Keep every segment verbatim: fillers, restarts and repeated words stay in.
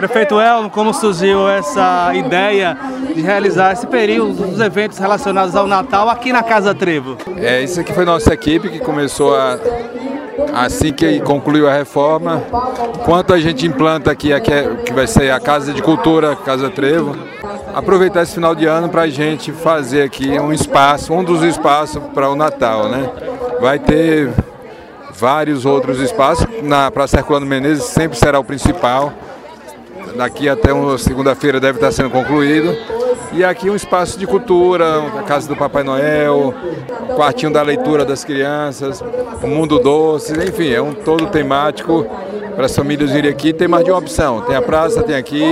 Prefeito Elmo, como surgiu essa ideia de realizar esse período dos eventos relacionados ao Natal aqui na Casa Trevo? É, isso aqui foi nossa equipe que começou a, assim que concluiu a reforma. Enquanto a gente implanta aqui, aqui que vai ser a Casa de Cultura, Casa Trevo, aproveitar esse final de ano para a gente fazer aqui um espaço, um dos espaços para o Natal, né? Vai ter vários outros espaços, na Praça Herculano Menezes sempre será o principal, daqui até uma segunda-feira deve estar sendo concluído, e aqui um espaço de cultura, a Casa do Papai Noel, o quartinho da leitura das crianças, o Mundo Doce, enfim, é um todo temático para as famílias virem aqui. Tem mais de uma opção, tem a praça, tem aqui,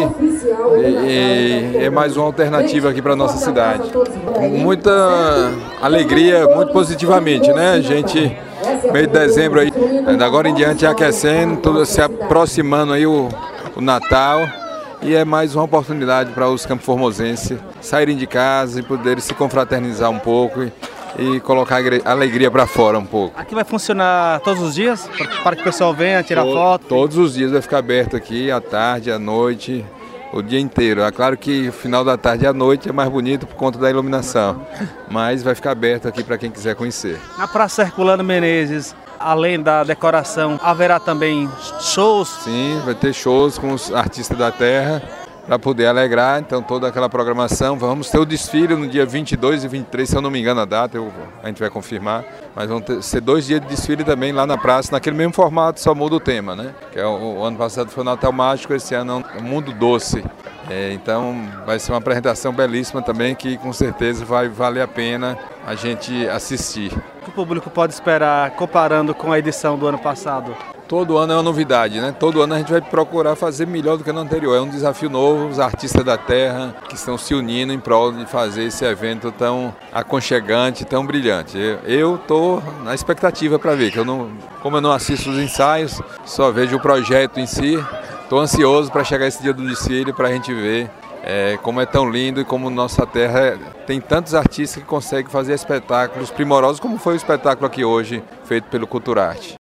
e, e é mais uma alternativa aqui para a nossa cidade. Com muita alegria, muito positivamente, né? A gente, mês de dezembro aí, da agora em diante aquecendo, tudo se aproximando aí o, o Natal, e é mais uma oportunidade para os campoformosenses saírem de casa e poderem se confraternizar um pouco e, e colocar a alegria para fora um pouco. Aqui vai funcionar todos os dias, para que o pessoal venha tirar Todo, foto? Todos os dias vai ficar aberto aqui, à tarde, à noite, o dia inteiro. É claro que o final da tarde e à noite é mais bonito por conta da iluminação, mas vai ficar aberto aqui para quem quiser conhecer. Na Praça Herculano Menezes, além da decoração, haverá também shows? Sim, vai ter shows com os artistas da terra para poder alegrar, então toda aquela programação. Vamos ter o desfile no dia vinte e dois e vinte e três, se eu não me engano a data, eu, a gente vai confirmar, mas vão ter, ser dois dias de desfile também lá na praça, naquele mesmo formato, só muda o tema, né? Que é o, o ano passado foi o Natal Mágico, esse ano é o Mundo Doce. É, então vai ser uma apresentação belíssima também, que com certeza vai valer a pena a gente assistir. O que o público pode esperar comparando com a edição do ano passado? Todo ano é uma novidade, né? Todo ano a gente vai procurar fazer melhor do que no anterior. É um desafio novo, os artistas da terra que estão se unindo em prol de fazer esse evento tão aconchegante, tão brilhante. Eu estou na expectativa para ver, que eu não, como eu não assisto os ensaios, só vejo o projeto em si. Estou ansioso para chegar esse dia do desfile para a gente ver é, como é tão lindo e como nossa terra tem tantos artistas que conseguem fazer espetáculos primorosos, como foi o espetáculo aqui hoje, feito pelo Culturarte.